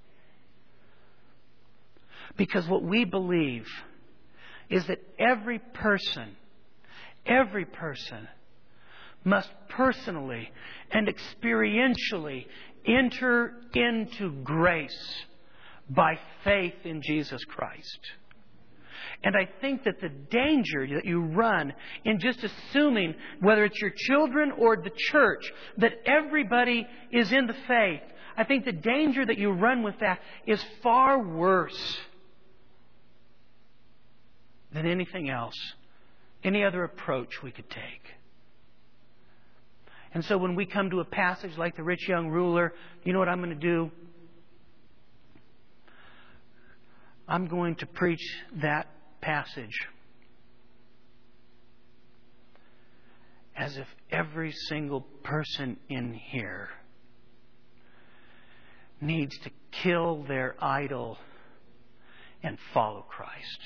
Because what we believe is that every person, every person must personally and experientially enter into grace by faith in Jesus Christ. And I think that the danger that you run in just assuming, whether it's your children or the church, that everybody is in the faith, I think the danger that you run with that is far worse than anything else, any other approach we could take. And so when we come to a passage like the rich young ruler, you know what I'm going to do? I'm going to preach that passage as if every single person in here needs to kill their idol and follow Christ.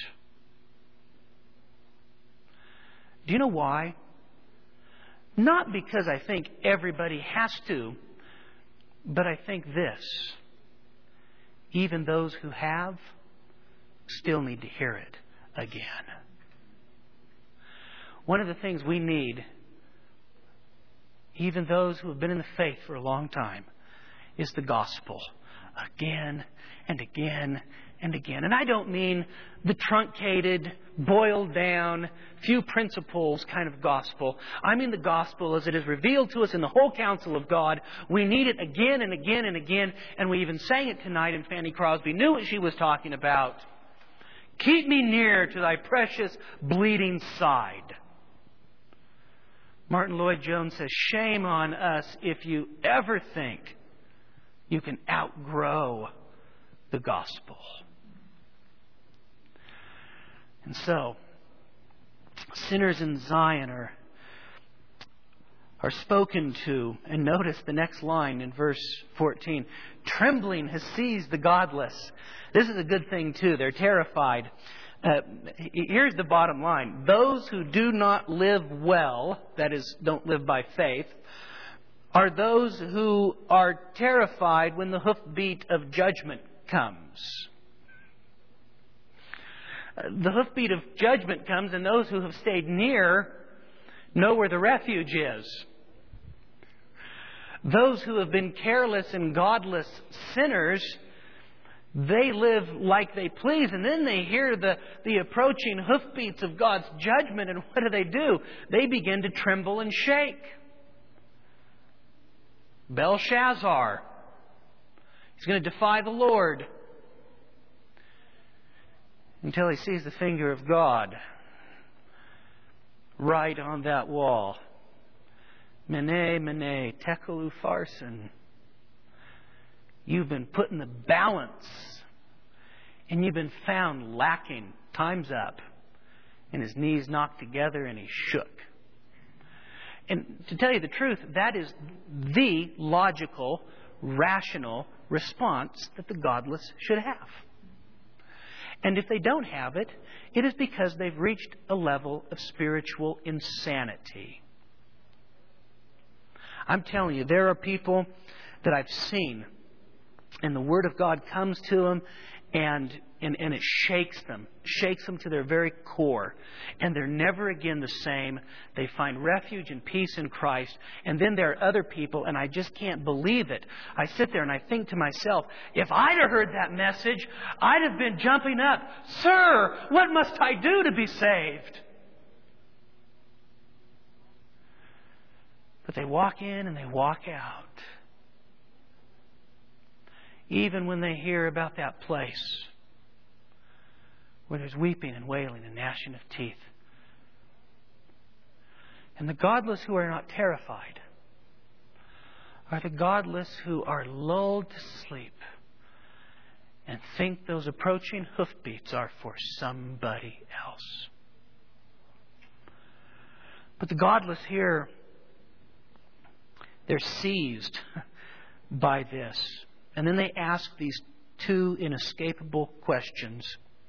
Do you know why? Not because I think everybody has to, but I think this. Even those who have still need to hear it again. One of the things we need, even those who have been in the faith for a long time, is the gospel. Again and again and again. And I don't mean the truncated, boiled down, few principles kind of gospel. I mean the gospel as it is revealed to us in the whole counsel of God. We need it again and again and again. And we even sang it tonight, and Fanny Crosby knew what she was talking about. Keep me near to thy precious bleeding side. Martin Lloyd-Jones says, shame on us if you ever think you can outgrow the gospel. And so, sinners in Zion are, are spoken to. And notice the next line in verse fourteen. Trembling has seized the godless. This is a good thing too. They're terrified. Uh, here's the bottom line. Those who do not live well, that is, don't live by faith, are those who are terrified when the hoofbeat of judgment comes. The hoofbeat of judgment comes, and those who have stayed near know where the refuge is. Those who have been careless and godless sinners They live like they please, and then they hear the, the approaching hoofbeats of God's judgment, and what do they do? They begin to tremble and shake. Belshazzar, he's going to defy the Lord until he sees the finger of God right on that wall. Mene, mene, tekel upharsin. You've been put in the balance, and you've been found lacking. Time's up. And his knees knocked together, and he shook. And to tell you the truth, that is the logical, rational response that the godless should have. And if they don't have it, it is because they've reached a level of spiritual insanity. I'm telling you, there are people that I've seen, and the Word of God comes to them, and, and, and it shakes them, shakes them to their very core. And they're never again the same. They find refuge and peace in Christ. And then there are other people, and I just can't believe it. I sit there and I think to myself, if I'd have heard that message, I'd have been jumping up. Sir, what must I do to be saved? But they walk in and they walk out. Even when they hear about that place where there's weeping and wailing and gnashing of teeth. And the godless who are not terrified are the godless who are lulled to sleep and think those approaching hoofbeats are for somebody else. But the godless here, they're seized by this. And then they ask these two inescapable questions.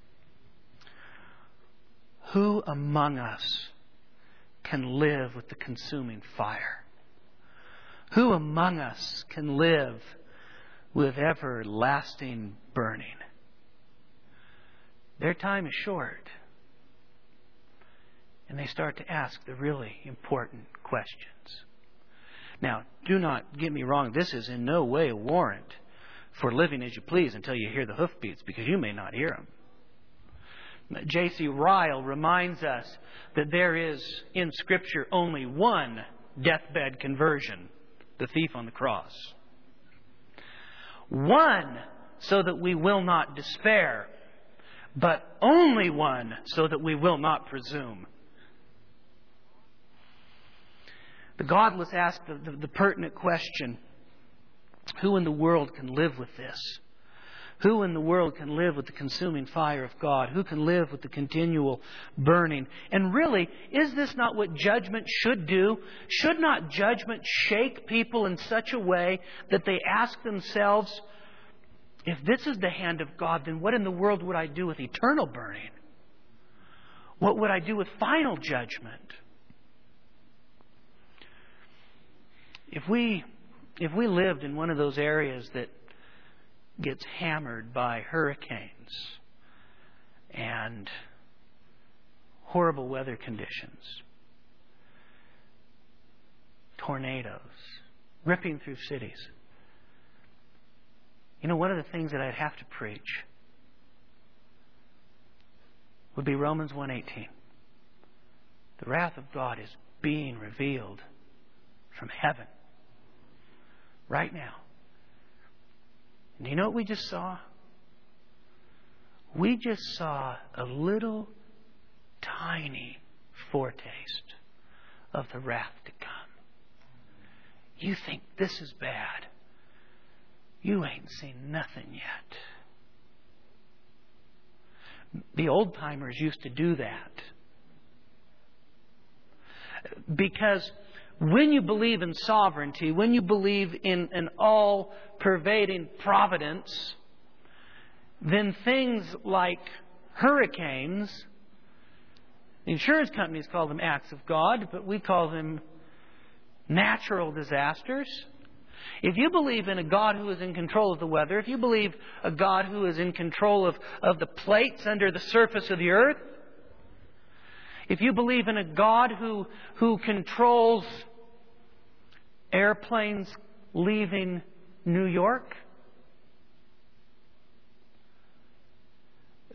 Who among us can live with the consuming fire? Who among us can live with everlasting burning? Their time is short. And they start to ask the really important questions. Now, do not get me wrong. This is in no way a warrant for living as you please until you hear the hoofbeats, because you may not hear them. J C Ryle reminds us that there is in Scripture only one deathbed conversion, the thief on the cross. One, so that we will not despair, but only one, so that we will not presume. The godless ask the, the, the pertinent question, who in the world can live with this? Who in the world can live with the consuming fire of God? Who can live with the continual burning? And really, is this not what judgment should do? Should not judgment shake people in such a way that they ask themselves, if this is the hand of God, then what in the world would I do with eternal burning? What would I do with final judgment? If we, if we lived in one of those areas that gets hammered by hurricanes and horrible weather conditions, tornadoes, ripping through cities, you know, one of the things that I'd have to preach would be Romans one eighteen. The wrath of God is being revealed from heaven right now. And you know what we just saw? We just saw a little tiny foretaste of the wrath to come. You think this is bad. You ain't seen nothing yet. The old-timers used to do that. Because when you believe in sovereignty, when you believe in an all-pervading providence, then things like hurricanes, the insurance companies call them acts of God, but we call them natural disasters. If you believe in a God who is in control of the weather, if you believe a God who is in control of, of the plates under the surface of the earth, if you believe in a God who, who controls airplanes leaving New York,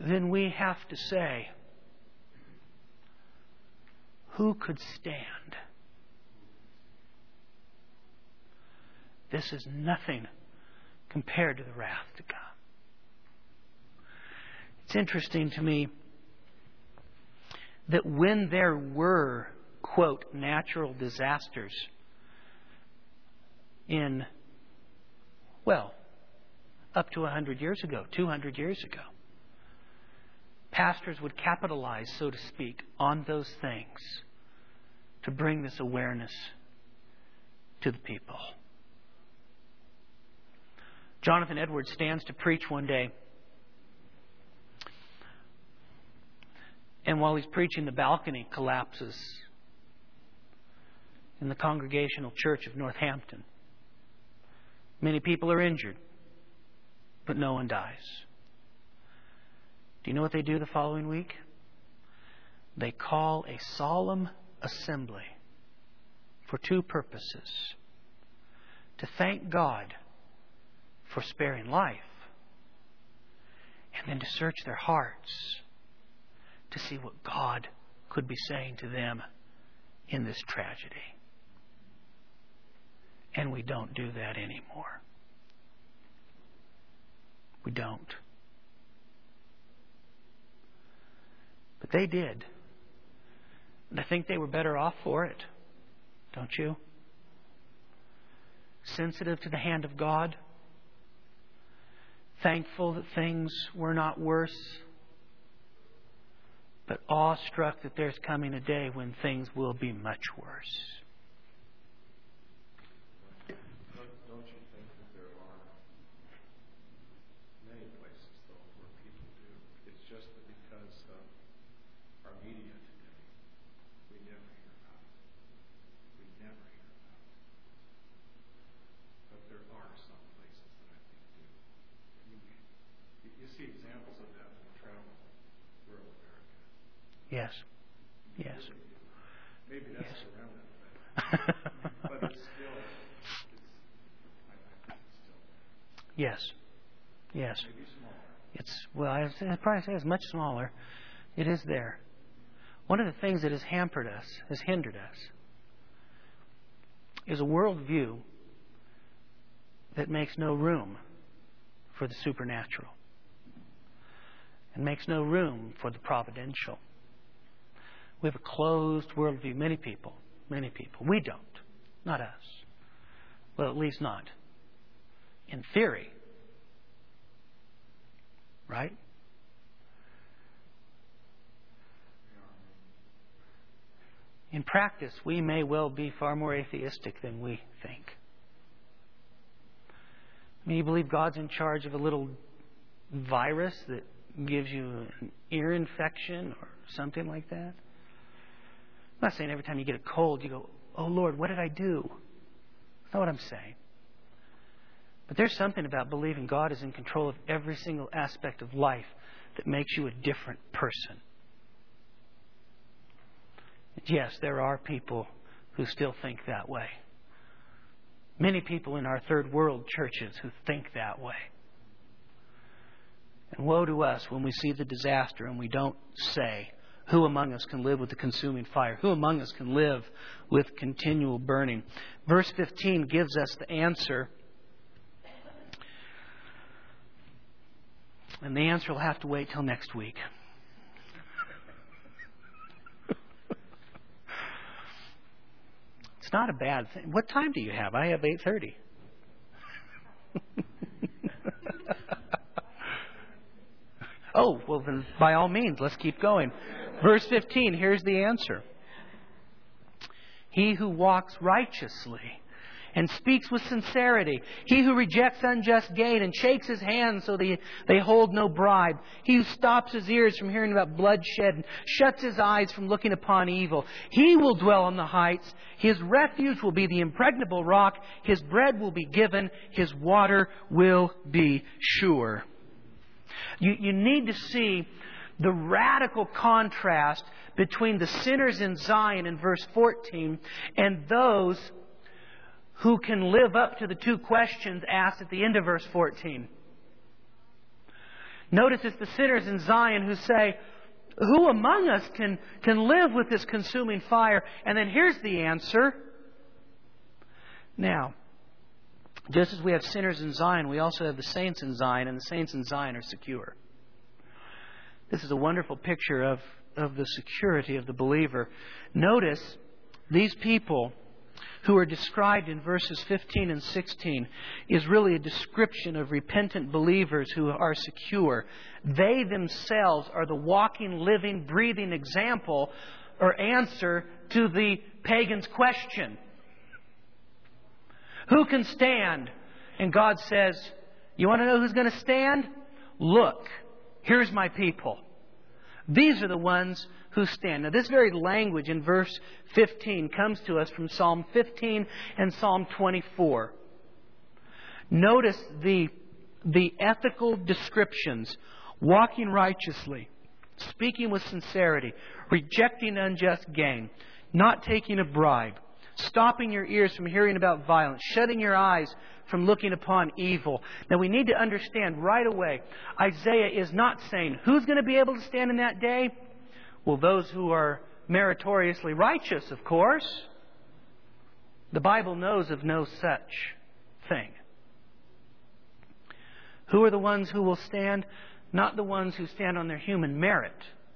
then we have to say, who could stand? This is nothing compared to the wrath to come. It's interesting to me that when there were, quote, natural disasters in, well, up to one hundred years ago, two hundred years ago, pastors would capitalize, so to speak, on those things to bring this awareness to the people. Jonathan Edwards stands to preach one day. And while he's preaching, the balcony collapses in the Congregational Church of Northampton. Many people are injured, but no one dies. Do you know what they do the following week? They call a solemn assembly for two purposes. To thank God for sparing life, and then to search their hearts to see what God could be saying to them in this tragedy. And we don't do that anymore. We don't. But they did. And I think they were better off for it. Don't you? Sensitive to the hand of God. Thankful that things were not worse. But awestruck that there's coming a day when things will be much worse. Don't you think that there are many places, though, where people do? It's just that because of our media today, we never hear about it. We never hear about it. But there are some places that I think do. You, you see examples of that when you travel rural America. Yes. Yes. Maybe that's Yes. the remnant of it. But it's still, it's, I, I think it's still there. Yes. Yes. Maybe smaller. It's, well, I- I'd probably say it's much smaller. It is there. One of the things that has hampered us, has hindered us, is a worldview that makes no room for the supernatural and makes no room for the providential. We have a closed worldview. Many people, many people. We don't. Not us. Well, at least not in theory. Right? In practice, we may well be far more atheistic than we think. I mean, you believe God's in charge of a little virus that gives you an ear infection or something like that? I'm not saying every time you get a cold, you go, oh Lord, what did I do? That's not what I'm saying. But there's something about believing God is in control of every single aspect of life that makes you a different person. Yes, there are people who still think that way. Many people in our third world churches who think that way. And woe to us when we see the disaster and we don't say, who among us can live with the consuming fire? Who among us can live with continual burning? Verse fifteen gives us the answer. And the answer will have to wait till next week. It's not a bad thing. What time do you have? I have eight thirty. Oh, well then by all means, let's keep going. Verse fifteen, here's the answer. He who walks righteously and speaks with sincerity. He who rejects unjust gain and shakes his hands so they, they hold no bribe. He who stops his ears from hearing about bloodshed and shuts his eyes from looking upon evil. He will dwell on the heights. His refuge will be the impregnable rock. His bread will be given. His water will be sure. You, you need to see the radical contrast between the sinners in Zion in verse fourteen and those who can live up to the two questions asked at the end of verse fourteen. Notice it's the sinners in Zion who say, who among us can, can live with this consuming fire? And then here's the answer. Now, just as we have sinners in Zion, we also have the saints in Zion, and the saints in Zion are secure. This is a wonderful picture of, of the security of the believer. Notice these people who are described in verses fifteen and sixteen is really a description of repentant believers who are secure. They themselves are the walking, living, breathing example or answer to the pagan's question. Who can stand? And God says, you want to know who's going to stand? Look, here's my people. These are the ones who stand. Now, this very language in verse fifteen comes to us from Psalm fifteen and Psalm twenty-four. Notice the, the ethical descriptions. Walking righteously, speaking with sincerity, rejecting unjust gain, not taking a bribe, stopping your ears from hearing about violence, shutting your eyes from looking upon evil. Now we need to understand right away, Isaiah is not saying who's going to be able to stand in that day? Well, those who are meritoriously righteous, of course. The Bible knows of no such thing. Who are the ones who will stand? Not the ones who stand on their human merit,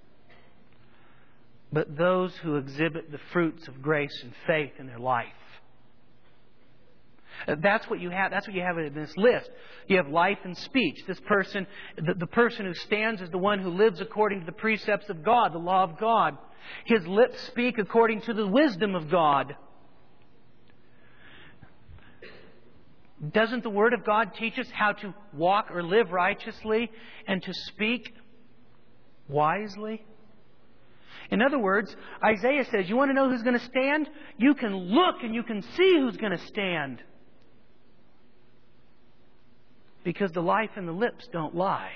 but those who exhibit the fruits of grace and faith in their life. That's what you have. That's what you have in this list. You have life and speech. This person, the, the person who stands is the one who lives according to the precepts of God, the law of God. His lips speak according to the wisdom of God. Doesn't the Word of God teach us how to walk or live righteously and to speak wisely? In other words, Isaiah says, you want to know who's going to stand? You can look and you can see who's going to stand. Because the life and the lips don't lie.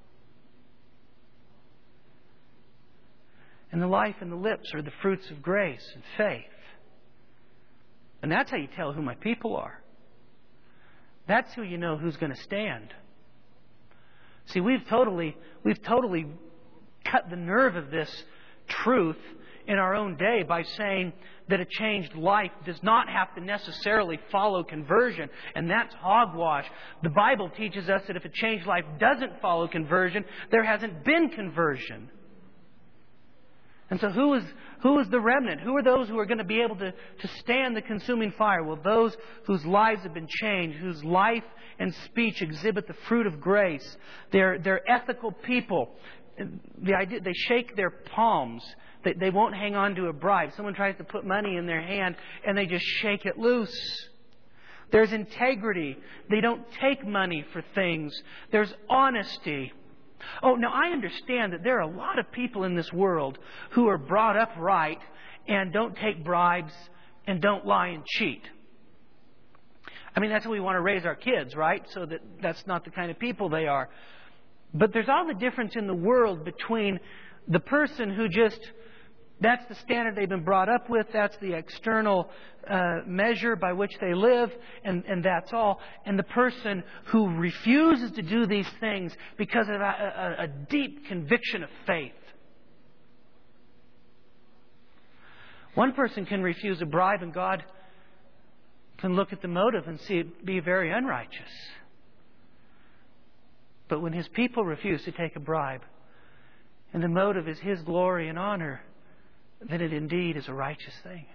And the life and the lips are the fruits of grace and faith. And that's how you tell who my people are. That's who you know who's going to stand. See, we've totally, we've totally cut the nerve of this truth in our own day by saying that a changed life does not have to necessarily follow conversion. And that's hogwash. The Bible teaches us that if a changed life doesn't follow conversion, there hasn't been conversion. And so who is who is the remnant? Who are those who are going to be able to, to stand the consuming fire? Well, those whose lives have been changed, whose life and speech exhibit the fruit of grace. They're, they're ethical people. The idea, they shake their palms. They, they won't hang on to a bribe. Someone tries to put money in their hand and they just shake it loose. There's integrity. They don't take money for things. There's honesty. Oh, now I understand that there are a lot of people in this world who are brought up right and don't take bribes and don't lie and cheat. I mean, that's how we want to raise our kids, right? So that that's not the kind of people they are. But there's all the difference in the world between the person who just, that's the standard they've been brought up with, that's the external uh, measure by which they live, and, and that's all. And the person who refuses to do these things because of a, a, a deep conviction of faith. One person can refuse a bribe and God can look at the motive and see it be very unrighteous. But when His people refuse to take a bribe, and the motive is His glory and honor, then it indeed is a righteous thing.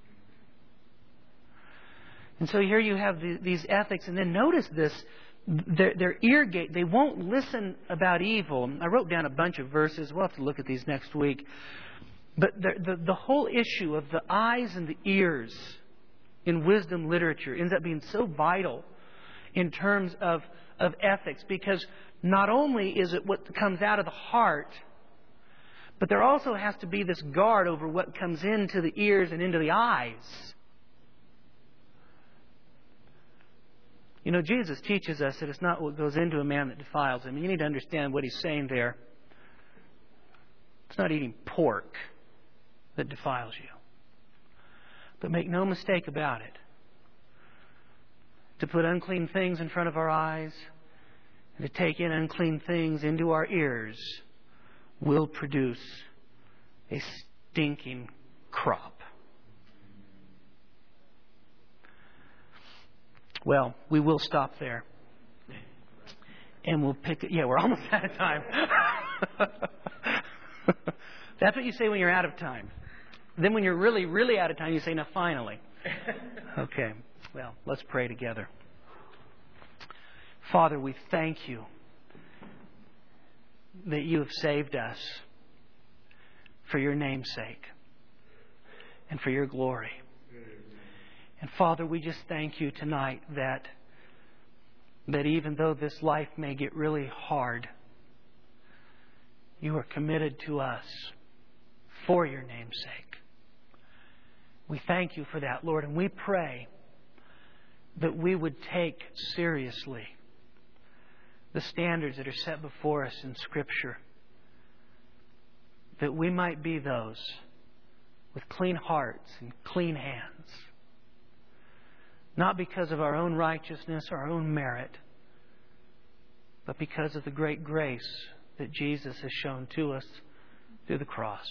And so here you have the, these ethics, and then notice this, their, their ear gate, they won't listen about evil. I wrote down a bunch of verses. We'll have to look at these next week. But the, the, the whole issue of the eyes and the ears in wisdom literature ends up being so vital in terms of, of ethics, because not only is it what comes out of the heart, but there also has to be this guard over what comes into the ears and into the eyes. You know, Jesus teaches us that it's not what goes into a man that defiles him. You need to understand what He's saying there. It's not eating pork that defiles you. But make no mistake about it. To put unclean things in front of our eyes and to take in unclean things into our ears will produce a stinking crop. Well, we will stop there. And we'll pick it. Yeah, we're almost out of time. That's what you say when you're out of time. Then when you're really, really out of time, you say, now finally. Okay. Well, let's pray together. Father, we thank you that you have saved us for your name's sake and for your glory. And Father, we just thank you tonight that that even though this life may get really hard, you are committed to us for your name's sake. We thank you for that, Lord, and we pray that we would take seriously the standards that are set before us in Scripture, that we might be those with clean hearts and clean hands, not because of our own righteousness or our own merit, but because of the great grace that Jesus has shown to us through the cross.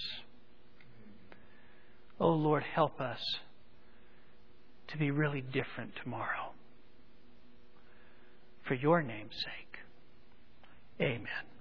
Oh Lord, help us to be really different tomorrow. For your name's sake. Amen.